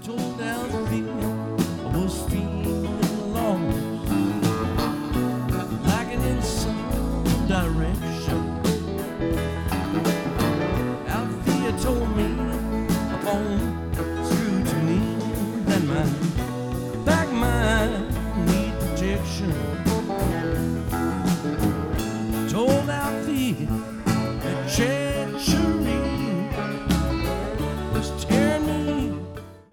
told Althea I was feeling lost, lacking in some direction.